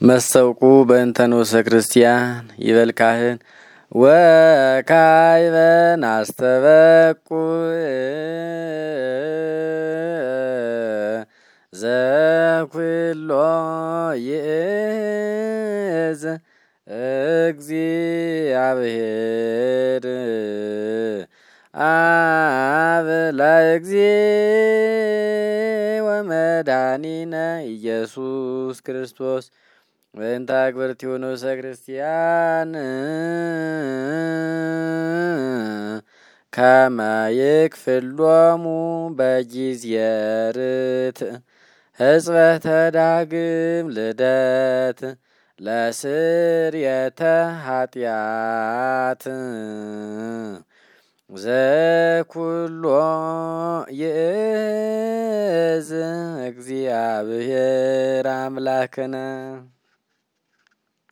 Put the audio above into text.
መስተውቁ በእንተ ንዑሰ ክርስቲያን ይበል ካህን ወካዕበን አስተበቁ ዘኩሎ ይእዝ እግዚአብሔር አብ ለእግዚእ ወመድኃኒነ ኢየሱስ ክርስቶስ በእንተ አግብርቲሁ ንዑሰ ክርስቲያን ከመ ይክፍሎሙ በጊዜ ርትዕ ሕጽበተ ዳግም ልደት ለስርየተ ኃጢአት ዘኩሎ ይእዝ እግዚአብሔር አምላክነ